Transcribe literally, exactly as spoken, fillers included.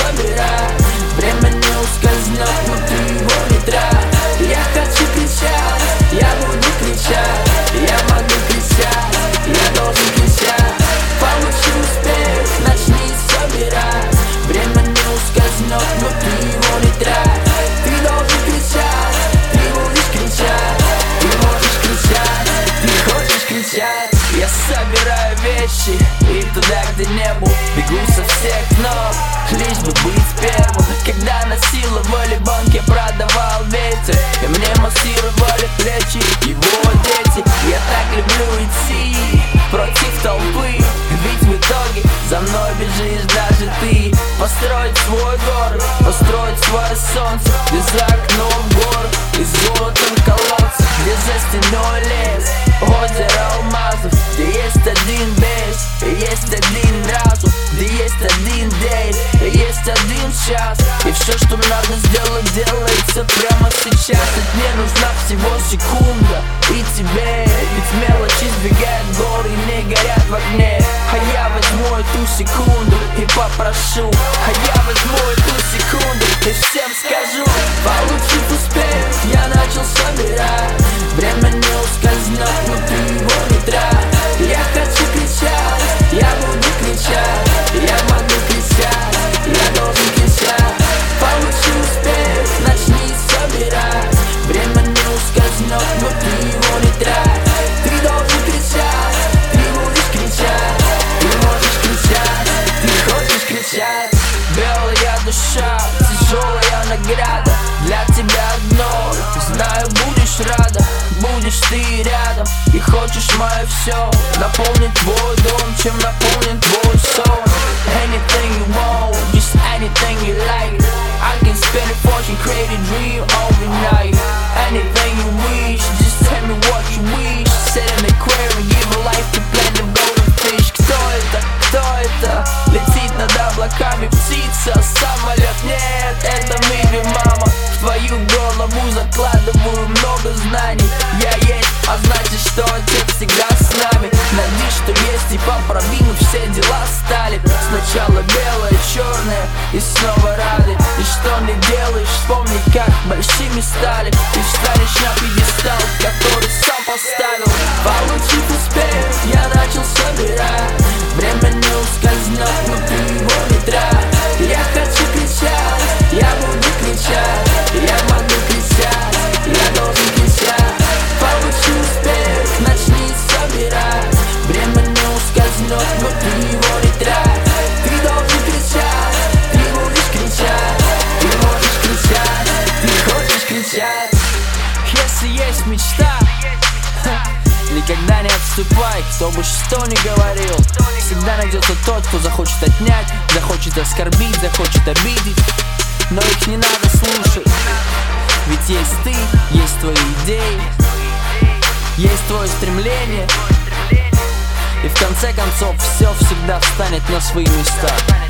собирать. Время не ускользнет, но ты его не трать. Я хочу кричать, я буду кричать, я могу кричать, я должен кричать. Получи успех, начни собирать. Время не ускользнет, но ты его не трать. Ты должен кричать, ты будешь кричать, ты можешь кричать, ты хочешь кричать. Я собираю вещи и туда, где не был, бегу со всех ног, лишь бы быть первым. Когда насиловали банк, я продавал ветер, и мне массировали плечи его дети. Я так люблю идти против толпы, ведь в итоге за мной бежишь даже ты. Построить свой город, построить свое солнце, где за окном город и золотом колодцы, где за стеной лес, озеро алмазов, где есть один бес, и есть один разум, где есть один день, и есть один час. И все, что надо сделать, делается прямо сейчас. Ведь мне нужна всего секунда, и тебе, ведь мелочи сбегают горы и не горят в огне. А я возьму эту секунду и попрошу, а я возьму эту секунду и всем скажу: получив успех, я начал собирать. Время не ускользнет, но ты его не трать. Я хочу кричать, я буду кричать, я могу кричать, я должен кричать. Получи успех, начни собирать. Время не ускользнет, но ты его не трать. Ты должен кричать, ты будешь кричать, ты можешь кричать, ты хочешь кричать. Белая душа, тяжелая награда для тебя одной. Знаю, будешь рада, будешь ты рядом, и хочешь мое все наполнить твой дом, чем наполнен твой сон. Anything you want, just anything you like, I can spend a fortune, create a dream overnight. Anything you wish, just tell me what you wish. Sit in the aquarium, give a life to plant the golden fish. Кто это? Кто это? Летит над облаками птица, самолет? Нет, это мы, мама. В твою голову закладываю много знаний. Я есть, а значит, что отец всегда с нами. Надеюсь, что есть и поправимы все дела стали. Сначала белое, черное и снова рады. И что не делаешь, вспомни, как большими стали. Ты встанешь на пьедестал, который сам поставил. Получив успех, я начал собирать. Время не ускользнет, но ты его не трать. Я хочу кричать, я буду кричать, я могу кричать, я должен кричать. Получи успех, начни собирать. Время не ускользнет, но ты его не трать. Ты должен кричать, ты будешь кричать, ты можешь кричать, ты хочешь кричать. Если есть мечта, никогда не отступай, кто бы что ни говорил. Всегда найдется тот, кто захочет отнять, захочет оскорбить, захочет обидеть, но их не надо слушать. Ведь есть ты, есть твои идеи, есть твое стремление, и в конце концов все всегда встанет на свои места.